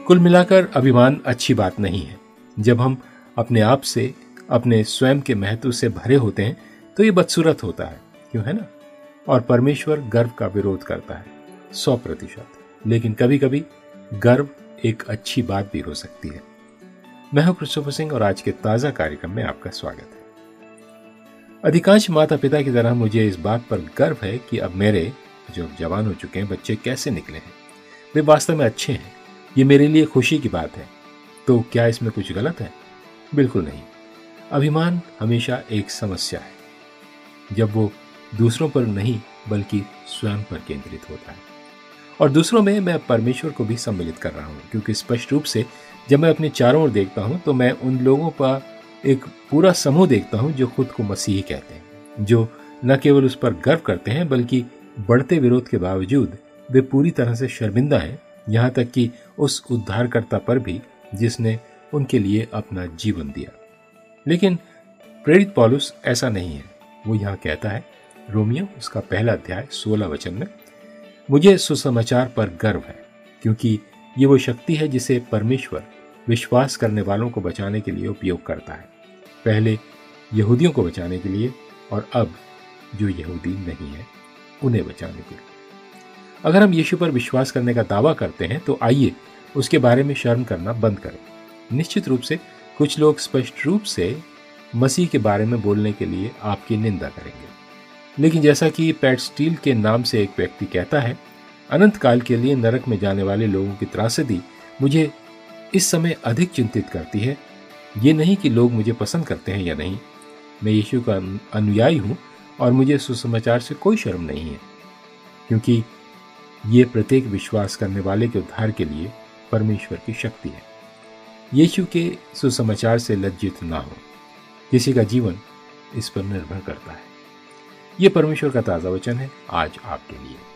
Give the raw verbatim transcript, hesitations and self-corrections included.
कुल मिलाकर अभिमान अच्छी बात नहीं है। जब हम अपने आप से, अपने स्वयं के महत्व से भरे होते हैं तो ये बदसूरत होता है, क्यों है ना? और परमेश्वर गर्व का विरोध करता है सौ प्रतिशत। लेकिन कभी कभी गर्व एक अच्छी बात भी हो सकती है। मैं हूं क्रिस्टोफर सिंह और आज के ताजा कार्यक्रम में आपका स्वागत है। अधिकांश माता पिता की तरह मुझे इस बात पर गर्व है कि अब मेरे जो जवान हो चुके हैं बच्चे कैसे निकले हैं। वे वास्तव में अच्छे हैं। ये मेरे लिए खुशी की बात है। तो क्या इसमें कुछ गलत है? बिल्कुल नहीं। अभिमान हमेशा एक समस्या है जब वो दूसरों पर नहीं बल्कि स्वयं पर केंद्रित होता है। और दूसरों में मैं परमेश्वर को भी सम्मिलित कर रहा हूँ, क्योंकि स्पष्ट रूप से जब मैं अपने चारों ओर देखता हूँ तो मैं उन लोगों का एक पूरा समूह देखता हूँ जो खुद को मसीही कहते हैं, जो न केवल उस पर गर्व करते हैं बल्कि बढ़ते विरोध के बावजूद वे पूरी तरह से शर्मिंदा हैं, यहाँ तक कि उस उद्धारकर्ता पर भी जिसने उनके लिए अपना जीवन दिया। लेकिन प्रेरित पौलुस ऐसा नहीं है। वो यहाँ कहता है, रोमियो उसका पहला अध्याय सोलह वचन में, मुझे सुसमाचार पर गर्व है क्योंकि ये वो शक्ति है जिसे परमेश्वर विश्वास करने वालों को बचाने के लिए उपयोग करता है। पहले यहूदियों को बचाने के लिए और अब जो यहूदी नहीं है उन्हें बचाने के लिए। अगर हम यीशु पर विश्वास करने का दावा करते हैं तो आइए उसके बारे में शर्म करना बंद करें। निश्चित रूप से कुछ लोग स्पष्ट रूप से मसीह के बारे में बोलने के लिए आपकी निंदा करेंगे, लेकिन जैसा कि पैट स्टील के नाम से एक व्यक्ति कहता है, अनंत काल के लिए नरक में जाने वाले लोगों की त्रासदी मुझे इस समय अधिक चिंतित करती है। ये नहीं कि लोग मुझे पसंद करते हैं या नहीं। मैं यीशु का अनुयायी हूँ और मुझे सुसमाचार से कोई शर्म नहीं है, क्योंकि ये प्रत्येक विश्वास करने वाले के उद्धार के लिए परमेश्वर की शक्ति है। यीशु के सुसमाचार से लज्जित ना हो। किसी का जीवन इस पर निर्भर करता है। ये परमेश्वर का ताज़ा वचन है आज आपके लिए।